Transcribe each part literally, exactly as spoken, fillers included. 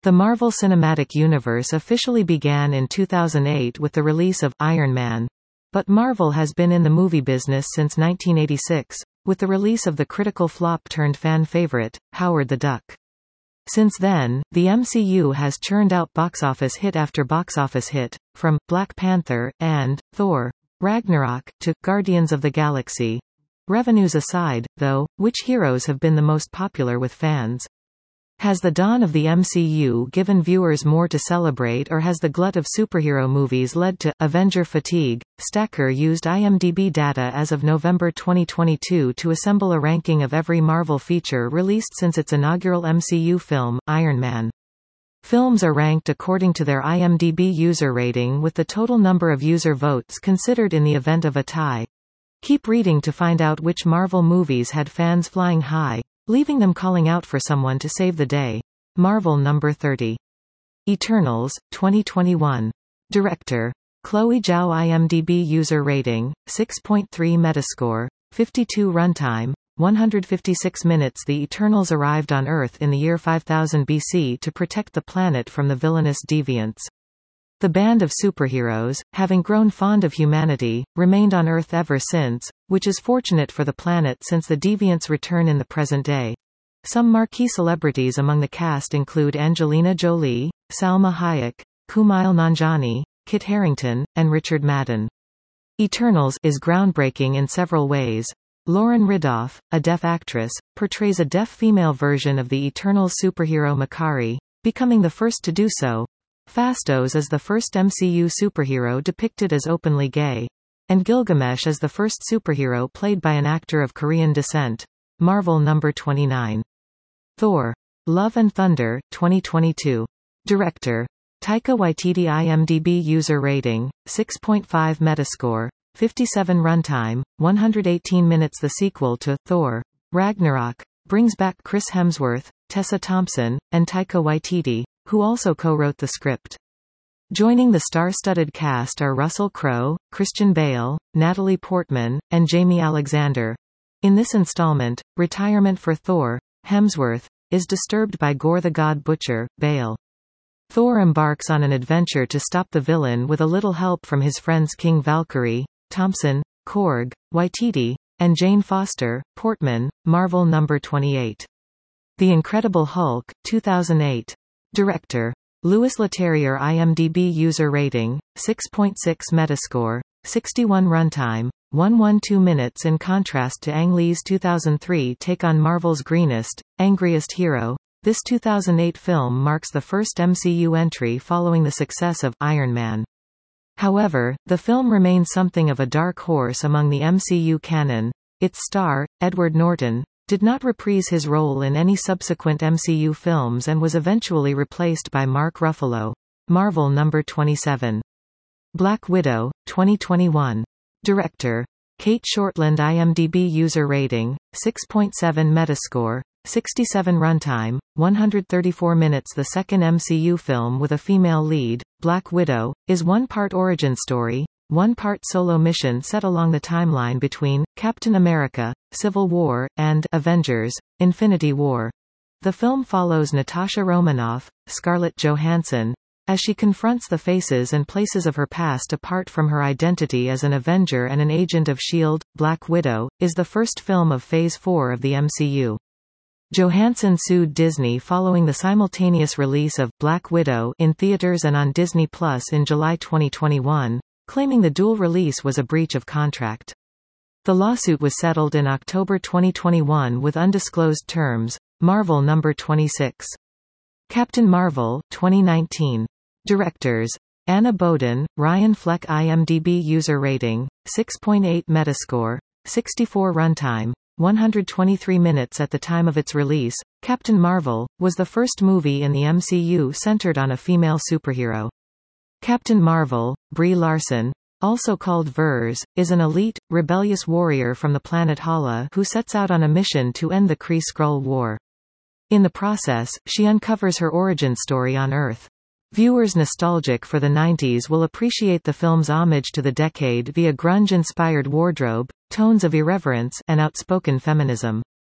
The Marvel Cinematic Universe officially began in two thousand eight with the release of Iron Man. But Marvel has been in the movie business since nineteen eighty-six, with the release of the critical flop-turned fan favorite, Howard the Duck. Since then, the M C U has churned out box office hit after box office hit, from Black Panther and Thor: Ragnarok to Guardians of the Galaxy. Revenues aside, though, which heroes have been the most popular with fans? Has the dawn of the M C U given viewers more to celebrate, or has the glut of superhero movies led to Avenger fatigue? Stacker used IMDb data as of November twenty twenty-two to assemble a ranking of every Marvel feature released since its inaugural M C U film, Iron Man. Films are ranked according to their IMDb user rating, with the total number of user votes considered in the event of a tie. Keep reading to find out which Marvel movies had fans flying high, leaving them calling out for someone to save the day. Marvel number thirty. Eternals, twenty twenty-one. Director Chloe Zhao. IMDb user rating, six point three Metascore, fifty-two runtime, one hundred fifty-six minutes. The Eternals arrived on Earth in the year five thousand B C to protect the planet from the villainous deviants. The band of superheroes, having grown fond of humanity, remained on Earth ever since, which is fortunate for the planet since the deviants return in the present day. Some marquee celebrities among the cast include Angelina Jolie, Salma Hayek, Kumail Nanjiani, Kit Harington, and Richard Madden. Eternals is groundbreaking in several ways. Lauren Ridloff, a deaf actress, portrays a deaf female version of the Eternals superhero Makkari, becoming the first to do so. Phastos is the first M C U superhero depicted as openly gay. And Gilgamesh is the first superhero played by an actor of Korean descent. Marvel number twenty-nine. Thor: Love and Thunder, twenty twenty-two. Director Taika Waititi. IMDb user rating, six point five Metascore, fifty-seven runtime, one hundred eighteen minutes. The sequel to Thor: Ragnarok brings back Chris Hemsworth, Tessa Thompson, and Taika Waititi, who also co-wrote the script. Joining the star-studded cast are Russell Crowe, Christian Bale, Natalie Portman, and Jamie Alexander. In this installment, retirement for Thor, Hemsworth, is disturbed by Gore the God Butcher, Bale. Thor embarks on an adventure to stop the villain with a little help from his friends King Valkyrie, Thompson, Korg, Waititi, and Jane Foster, Portman. Marvel number twenty-eight. The Incredible Hulk, two thousand eight. Director Louis Leterrier. IMDb user rating, six point six Metascore, sixty-one runtime, one hundred twelve minutes. In contrast to Ang Lee's two thousand three take on Marvel's greenest, angriest hero, this two thousand eight film marks the first M C U entry following the success of Iron Man. However, the film remains something of a dark horse among the M C U canon. Its star, Edward Norton, did not reprise his role in any subsequent M C U films and was eventually replaced by Mark Ruffalo. Marvel number twenty-seven. Black Widow, twenty twenty-one. Director Kate Shortland. IMDb user rating, six point seven Metascore, sixty-seven runtime, one hundred thirty-four minutes. The second M C U film with a female lead, Black Widow, is one part origin story, one part solo mission set along the timeline between Captain America: Civil War and Avengers: Infinity War. The film follows Natasha Romanoff, Scarlett Johansson, as she confronts the faces and places of her past apart from her identity as an Avenger and an agent of S H I E L D. Black Widow is the first film of Phase four of the M C U. Johansson sued Disney following the simultaneous release of Black Widow in theaters and on Disney Plus in July twenty twenty-one, claiming the dual release was a breach of contract. The lawsuit was settled in October twenty twenty-one with undisclosed terms. Marvel number twenty-six. Captain Marvel, twenty nineteen. Directors Anna Boden, Ryan Fleck. IMDb user rating, six point eight Metascore, sixty-four runtime, one hundred twenty-three minutes. At the time of its release, Captain Marvel was the first movie in the M C U centered on a female superhero. Captain Marvel, Brie Larson, also called Vers, is an elite, rebellious warrior from the planet Hala who sets out on a mission to end the Kree-Skrull War. In the process, she uncovers her origin story on Earth. Viewers nostalgic for the nineties will appreciate the film's homage to the decade via grunge-inspired wardrobe, tones of irreverence, and outspoken feminism.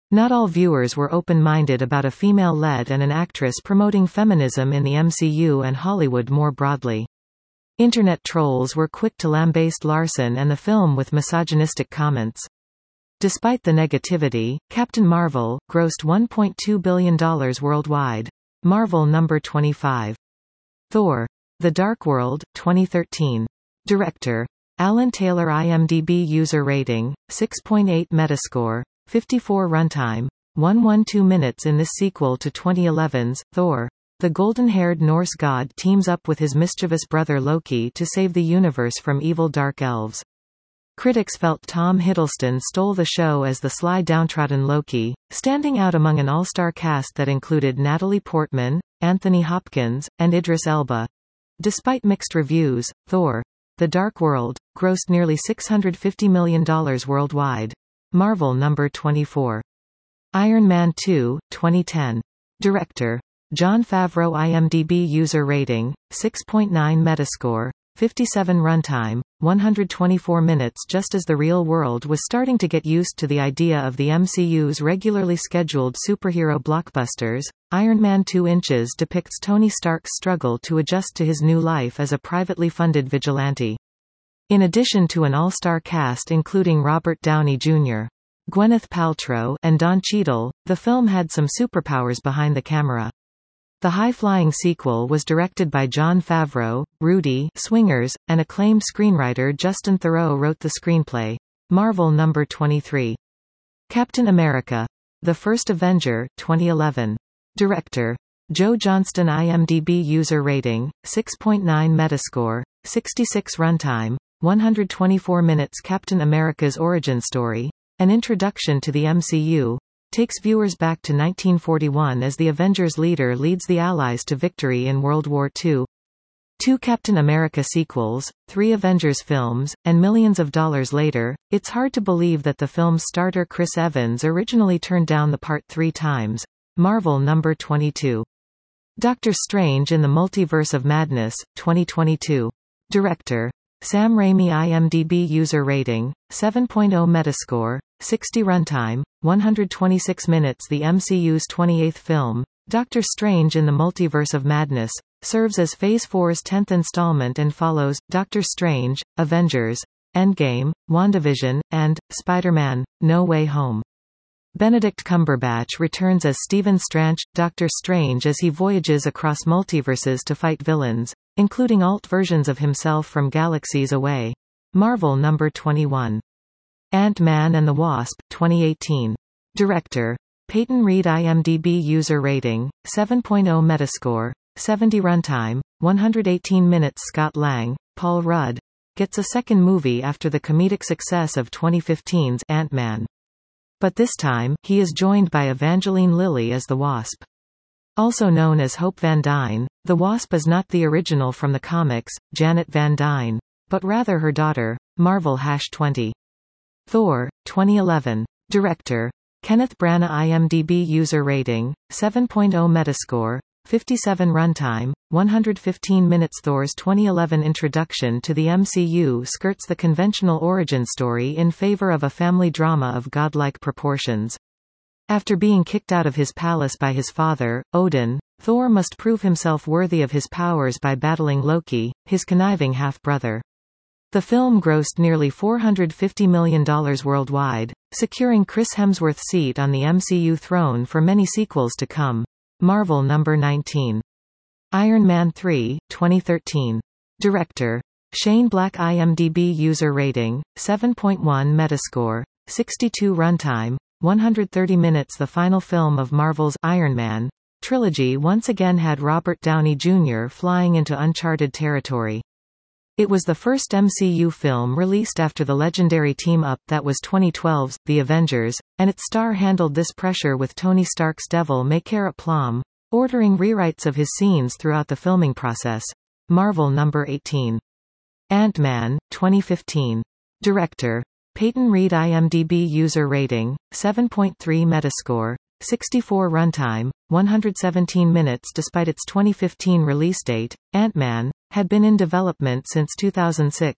Not all viewers were open-minded about a female-led and an actress promoting feminism in the M C U and Hollywood more broadly. Internet trolls were quick to lambaste Larson and the film with misogynistic comments. Despite the negativity, Captain Marvel grossed one point two billion dollars worldwide. Marvel number twenty-five. Thor: The Dark World, twenty thirteen. Director Alan Taylor. IMDb user rating six point eight, Metascore fifty-four, runtime one hundred twelve minutes. In this sequel to twenty eleven's Thor: The golden-haired Norse god teams up with his mischievous brother Loki to save the universe from evil dark elves. Critics felt Tom Hiddleston stole the show as the sly downtrodden Loki, standing out among an all-star cast that included Natalie Portman, Anthony Hopkins, and Idris Elba. Despite mixed reviews, Thor: The Dark World grossed nearly six hundred fifty million dollars worldwide. Marvel number twenty-four. Iron Man two, twenty ten. Director Jon Favreau. IMDb user rating six point nine, Metascore fifty-seven, runtime one hundred twenty-four minutes. Just as the real world was starting to get used to the idea of the M C U's regularly scheduled superhero blockbusters, Iron Man two inches depicts Tony Stark's struggle to adjust to his new life as a privately funded vigilante. In addition to an all-star cast including Robert Downey Junior, Gwyneth Paltrow, and Don Cheadle, the film had some superpowers behind the camera. The high-flying sequel was directed by Jon Favreau, Rudy Swingers, and acclaimed screenwriter Justin Theroux wrote the screenplay. Marvel number twenty-three. Captain America: The First Avenger, twenty eleven. Director Joe Johnston. IMDb user rating six point nine, Metascore sixty-six, runtime one hundred twenty-four minutes. Captain America's origin story, an introduction to the M C U, takes viewers back to nineteen forty-one as the Avengers leader leads the Allies to victory in World War Two. Two Captain America sequels, three Avengers films, and millions of dollars later, it's hard to believe that the film's starter Chris Evans originally turned down the part three times. Marvel number twenty-two. Doctor Strange in the Multiverse of Madness, twenty twenty-two. Director Sam Raimi. IMDb user rating seven point zero, Metascore sixty, runtime one hundred twenty-six minutes. The M C U's twenty-eighth film, Doctor Strange in the Multiverse of Madness, serves as Phase four's tenth installment and follows Doctor Strange, Avengers: Endgame, WandaVision, and Spider-Man: No Way Home. Benedict Cumberbatch returns as Stephen Strange, Doctor Strange, as he voyages across multiverses to fight villains, including alt versions of himself from galaxies away. Marvel number twenty-one. Ant-Man and the Wasp, twenty eighteen. Director Peyton Reed. IMDb user rating seven point zero, Metascore seventy, runtime one hundred eighteen minutes. Scott Lang, Paul Rudd, gets a second movie after the comedic success of twenty fifteen's Ant-Man. But this time, he is joined by Evangeline Lilly as the Wasp. Also known as Hope Van Dyne, the Wasp is not the original from the comics, Janet Van Dyne, but rather her daughter. Marvel twenty. Thor, twenty eleven. Director Kenneth Branagh. IMDb user rating seven point zero, Metascore fifty-seven, runtime one hundred fifteen minutes. Thor's twenty eleven introduction to the M C U skirts the conventional origin story in favor of a family drama of godlike proportions. After being kicked out of his palace by his father, Odin, Thor must prove himself worthy of his powers by battling Loki, his conniving half-brother. The film grossed nearly four hundred fifty million dollars worldwide, securing Chris Hemsworth's seat on the M C U throne for many sequels to come. Marvel number nineteen. Iron Man three, twenty thirteen. Director Shane Black. IMDb user rating seven point one, Metascore sixty-two, runtime one hundred thirty minutes. The final film of Marvel's Iron Man trilogy once again had Robert Downey Junior flying into uncharted territory. It was the first M C U film released after the legendary team-up that was twenty twelve's The Avengers, and its star handled this pressure with Tony Stark's devil may care aplomb, ordering rewrites of his scenes throughout the filming process. Marvel number eighteen. Ant-Man, twenty fifteen. Director Peyton Reed. IMDb user rating seven point three, Metascore sixty-four, runtime one hundred seventeen minutes. Despite its twenty fifteen release date, Ant-Man had been in development since two thousand six,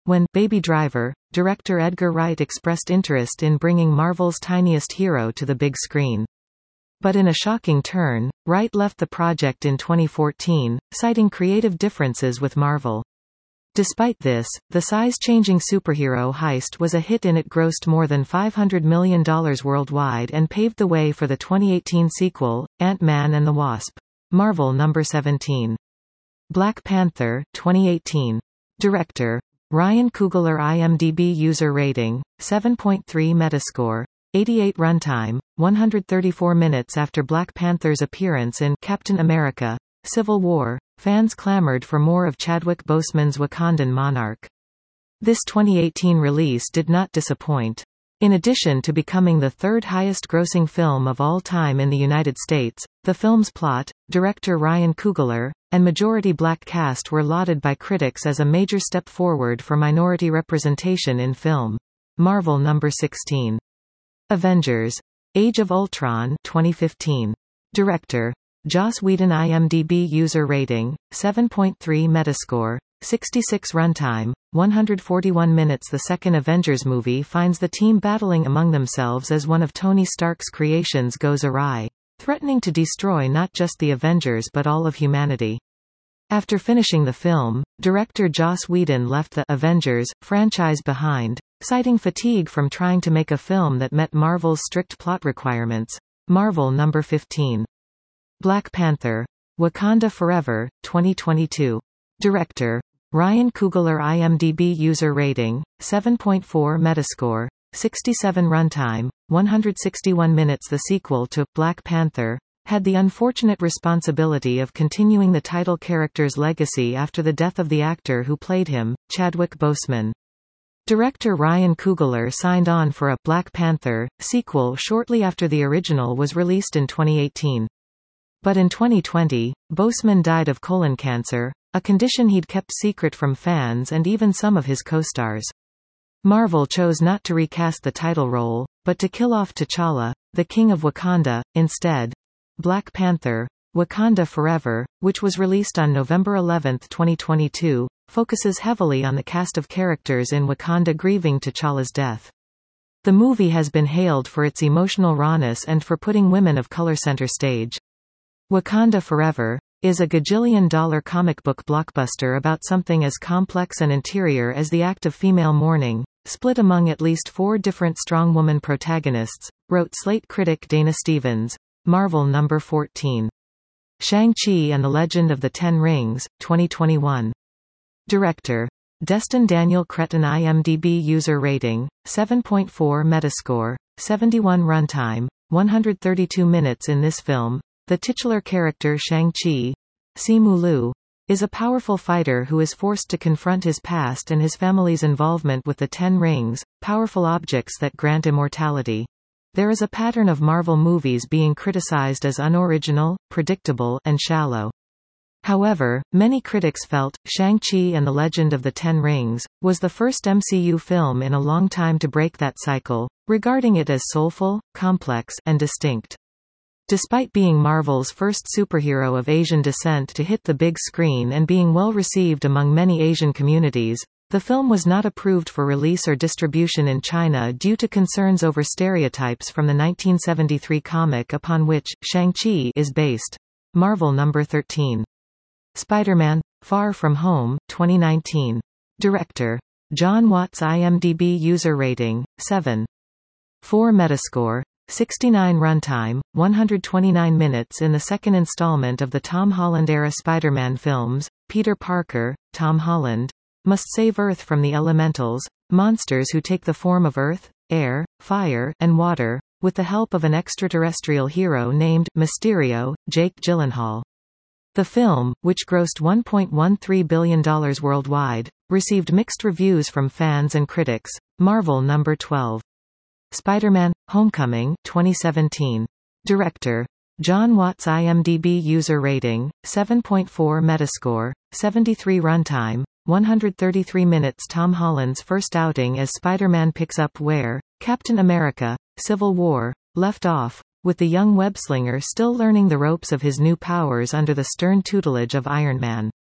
When Baby Driver, director Edgar Wright expressed interest in bringing Marvel's tiniest hero to the big screen. But in a shocking turn, Wright left the project in twenty fourteen, citing creative differences with Marvel. Despite this, the size-changing superhero heist was a hit and it grossed more than five hundred million dollars worldwide and paved the way for the twenty eighteen sequel, Ant-Man and the Wasp. Marvel number seventeen. Black Panther, twenty eighteen. Director Ryan Coogler. IMDb user rating, seven point three Metascore. eighty-eight runtime, one hundred thirty-four minutes. After Black Panther's appearance in Captain America: Civil War, fans clamored for more of Chadwick Boseman's Wakandan monarch. This twenty eighteen release did not disappoint. In addition to becoming the third highest-grossing film of all time in the United States, the film's plot, director Ryan Coogler, and majority black cast were lauded by critics as a major step forward for minority representation in film. Marvel number sixteen. Avengers: Age of Ultron, twenty fifteen. Director Joss Whedon. IMDb user rating, seven point three Metascore. sixty-six runtime, one hundred forty-one minutes. The second Avengers movie finds the team battling among themselves as one of Tony Stark's creations goes awry, threatening to destroy not just the Avengers but all of humanity. After finishing the film, director Joss Whedon left the Avengers franchise behind, citing fatigue from trying to make a film that met Marvel's strict plot requirements. Marvel number fifteen. Black Panther: Wakanda Forever, twenty twenty-two. Director Ryan Coogler. IMDb user rating, seven point four Metascore. sixty-seven runtime, one hundred sixty-one minutes. The sequel to Black Panther had the unfortunate responsibility of continuing the title character's legacy after the death of the actor who played him, Chadwick Boseman. Director Ryan Coogler signed on for a Black Panther sequel shortly after the original was released in twenty eighteen. But in twenty twenty, Boseman died of colon cancer, a condition he'd kept secret from fans and even some of his co-stars. Marvel chose not to recast the title role, but to kill off T'Challa, the King of Wakanda, instead. Black Panther: Wakanda Forever, which was released on November eleventh twenty twenty-two, focuses heavily on the cast of characters in Wakanda grieving T'Challa's death. The movie has been hailed for its emotional rawness and for putting women of color center stage. Wakanda Forever is a gajillion-dollar comic book blockbuster about something as complex and interior as the act of female mourning, split among at least four different strong woman protagonists, wrote Slate critic Dana Stevens. Marvel number fourteen. Shang-Chi and the Legend of the Ten Rings, twenty twenty-one. Director Destin Daniel Cretton. IMDb user rating, seven point four Metascore. seventy-one runtime, one hundred thirty-two minutes. In this film, the titular character Shang-Chi, Simu Liu, is a powerful fighter who is forced to confront his past and his family's involvement with the Ten Rings, powerful objects that grant immortality. There is a pattern of Marvel movies being criticized as unoriginal, predictable, and shallow. However, many critics felt, Shang-Chi and the Legend of the Ten Rings was the first M C U film in a long time to break that cycle, regarding it as soulful, complex, and distinct. Despite being Marvel's first superhero of Asian descent to hit the big screen and being well received among many Asian communities, the film was not approved for release or distribution in China due to concerns over stereotypes from the nineteen seventy-three comic upon which Shang-Chi is based. Marvel number thirteen. Spider-Man: Far From Home, twenty nineteen. Director John Watts. IMDb user rating, seven point four Metascore. sixty-nine runtime, one hundred twenty-nine minutes. In the second installment of the Tom Holland-era Spider-Man films, Peter Parker, Tom Holland, must save Earth from the elementals, monsters who take the form of earth, air, fire, and water, with the help of an extraterrestrial hero named Mysterio, Jake Gyllenhaal. The film, which grossed one point one three billion dollars worldwide, received mixed reviews from fans and critics. Marvel number twelve. Spider-Man: Homecoming, twenty seventeen. Director John Watts. IMDb user rating, seven point four Metascore. seventy-three runtime, one hundred thirty-three minutes. Tom Holland's first outing as Spider-Man picks up where Captain America: Civil War left off, with the young webslinger still learning the ropes of his new powers under the stern tutelage of Iron Man.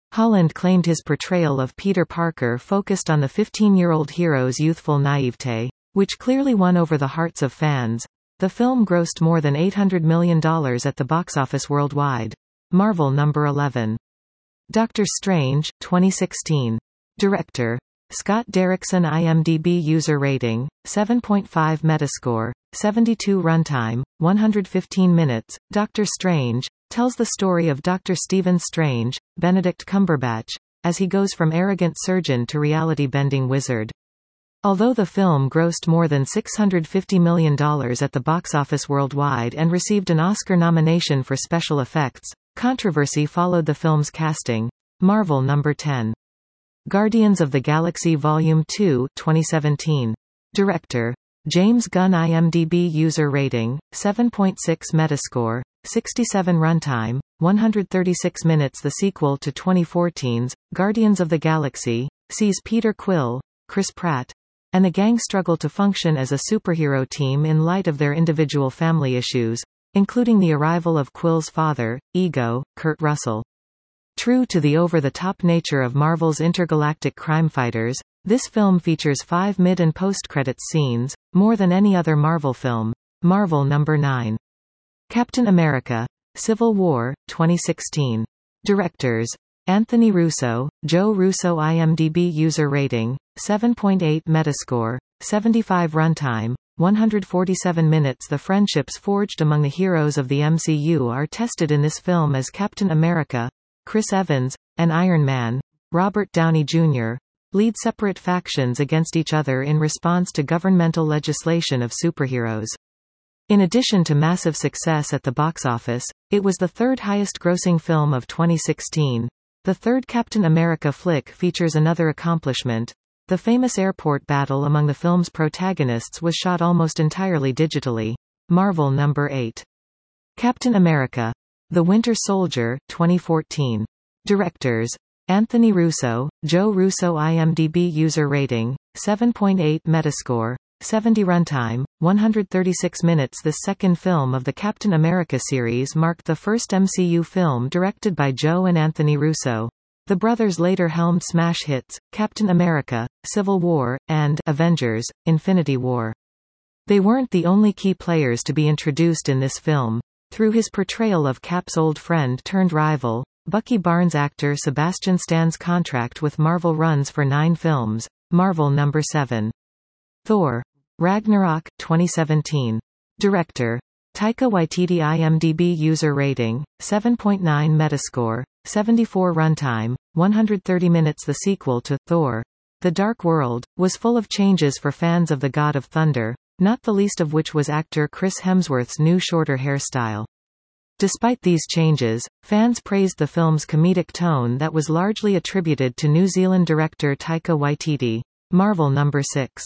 Holland claimed his portrayal of Peter Parker focused on the fifteen-year-old hero's youthful naivete, which clearly won over the hearts of fans. The film grossed more than eight hundred million dollars at the box office worldwide. Marvel number eleven. Doctor Strange, twenty sixteen. Director Scott Derrickson. IMDb user rating, seven point five Metascore, seventy-two runtime, one hundred fifteen minutes. Doctor Strange tells the story of Doctor Stephen Strange, Benedict Cumberbatch, as he goes from arrogant surgeon to reality-bending wizard. Although the film grossed more than six hundred fifty million dollars at the box office worldwide and received an Oscar nomination for special effects, controversy followed the film's casting. Marvel number ten. Guardians of the Galaxy Volume two, twenty seventeen. Director James Gunn. IMDb user rating, seven point six Metascore, sixty-seven runtime, one hundred thirty-six minutes. The sequel to twenty fourteen's Guardians of the Galaxy sees Peter Quill, Chris Pratt, and the gang struggle to function as a superhero team in light of their individual family issues, including the arrival of Quill's father, Ego, Kurt Russell. True to the over-the-top nature of Marvel's intergalactic crime fighters, this film features five mid- and post-credits scenes, more than any other Marvel film. Marvel number nine. Captain America: Civil War, twenty sixteen. Directors Anthony Russo, Joe Russo. IMDb user rating, seven point eight Metascore, seventy-five runtime, one hundred forty-seven minutes. The friendships forged among the heroes of the M C U are tested in this film as Captain America, Chris Evans, and Iron Man, Robert Downey Junior, lead separate factions against each other in response to governmental legislation of superheroes. In addition to massive success at the box office, it was the third highest-grossing film of twenty sixteen. The third Captain America flick features another accomplishment. The famous airport battle among the film's protagonists was shot almost entirely digitally. Marvel number eight. Captain America: The Winter Soldier, twenty fourteen. Directors Anthony Russo, Joe Russo. IMDb user rating, seven point eight Metascore, seventy runtime, one hundred thirty-six minutes. This second film of the Captain America series marked the first M C U film directed by Joe and Anthony Russo. The brothers later helmed smash hits, Captain America, Civil War, and Avengers, Infinity War. They weren't the only key players to be introduced in this film. Through his portrayal of Cap's old friend turned rival, Bucky Barnes, actor Sebastian Stan's contract with Marvel runs for nine films. Marvel number seven. Thor: Ragnarok, twenty seventeen. Director Taika Waititi. IMDb user rating, seven point nine Metascore, seventy-four runtime, one hundred thirty minutes. The sequel to Thor: The Dark World was full of changes for fans of the God of Thunder, not the least of which was actor Chris Hemsworth's new shorter hairstyle. Despite these changes, fans praised the film's comedic tone that was largely attributed to New Zealand director Taika Waititi. Marvel number six.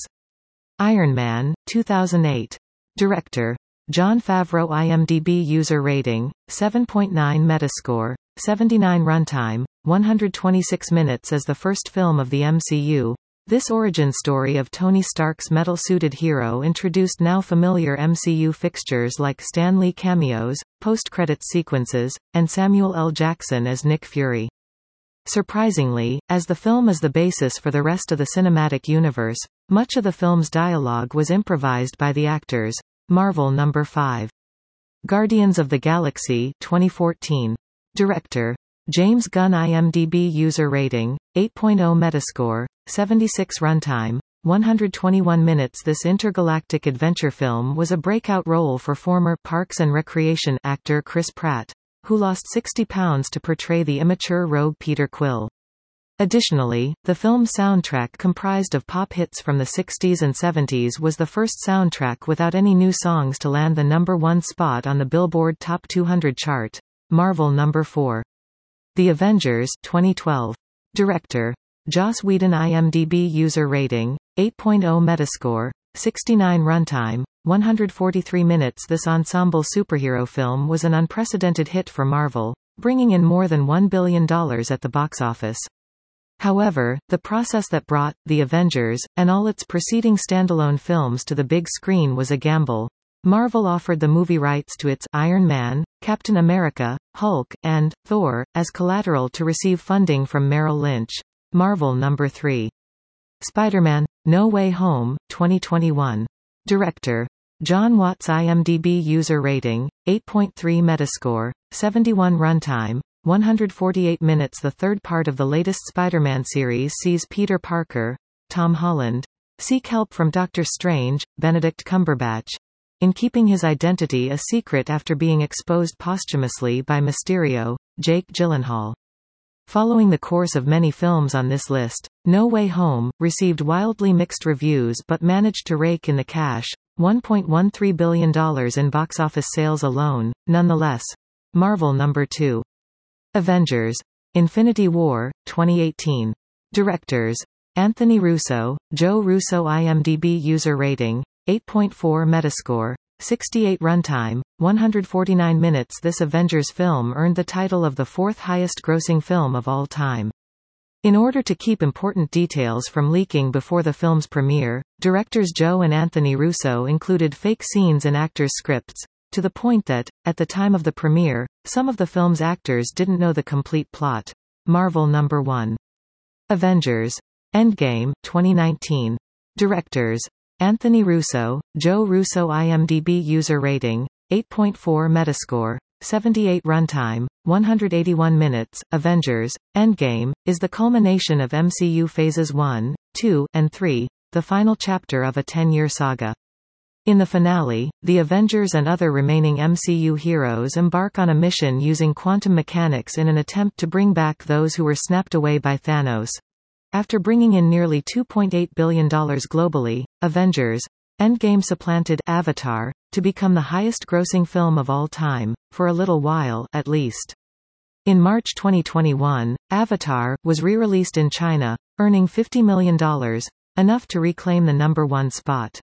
Iron Man, two thousand eight. Director Jon Favreau. IMDb user rating, seven point nine Metascore, seventy-nine runtime, one hundred twenty-six minutes. As the first film of the M C U, this origin story of Tony Stark's metal-suited hero introduced now familiar M C U fixtures like Stan Lee cameos, post-credits sequences, and Samuel L. Jackson as Nick Fury. Surprisingly, as the film is the basis for the rest of the cinematic universe, much of the film's dialogue was improvised by the actors. Marvel number five. Guardians of the Galaxy, twenty fourteen. Director James Gunn. IMDb user rating, eight point oh Metascore, seventy-six runtime, one hundred twenty-one minutes. This intergalactic adventure film was a breakout role for former Parks and Recreation actor Chris Pratt, who lost sixty pounds to portray the immature rogue Peter Quill. Additionally, the film's soundtrack, comprised of pop hits from the sixties and seventies, was the first soundtrack without any new songs to land the number one spot on the Billboard Top two hundred chart. Marvel number four. The Avengers, twenty twelve. Director Joss Whedon. IMDb user rating, eight point oh Metascore, sixty-nine runtime, one hundred forty-three minutes. This ensemble superhero film was an unprecedented hit for Marvel, bringing in more than one billion dollars at the box office. However, the process that brought The Avengers, and all its preceding standalone films to the big screen was a gamble. Marvel offered the movie rights to its Iron Man, Captain America, Hulk, and Thor as collateral to receive funding from Merrill Lynch. Marvel number three. Spider-Man: No Way Home, twenty twenty-one. Director John Watts. IMDb user rating, eight point three Metascore, seventy-one runtime, one hundred forty-eight minutes. The third part of the latest Spider-Man series sees Peter Parker, Tom Holland, seek help from Doctor Strange, Benedict Cumberbatch, in keeping his identity a secret after being exposed posthumously by Mysterio, Jake Gyllenhaal. Following the course of many films on this list, No Way Home received wildly mixed reviews but managed to rake in the cash, one point one three billion dollars in box office sales alone, nonetheless. Marvel number two. Avengers: Infinity War, twenty eighteen. Directors Anthony Russo, Joe Russo. IMDb user rating, eight point four Metascore, sixty-eight runtime, one hundred forty-nine minutes. This Avengers film earned the title of the fourth highest grossing film of all time. In order to keep important details from leaking before the film's premiere, directors Joe and Anthony Russo included fake scenes in actors' scripts, to the point that, at the time of the premiere, some of the film's actors didn't know the complete plot. Marvel number one. Avengers: Endgame, twenty nineteen. Directors Anthony Russo, Joe Russo. IMDb user rating, eight point four Metascore, seventy-eight runtime, one hundred eighty-one minutes. Avengers: Endgame is the culmination of M C U Phases one, two, and three, the final chapter of a ten-year saga. In the finale, the Avengers and other remaining M C U heroes embark on a mission using quantum mechanics in an attempt to bring back those who were snapped away by Thanos. After bringing in nearly two point eight billion dollars globally, Avengers: Endgame supplanted Avatar to become the highest-grossing film of all time, for a little while, at least. In March twenty twenty-one, Avatar was re-released in China, earning fifty million dollars, enough to reclaim the number one spot.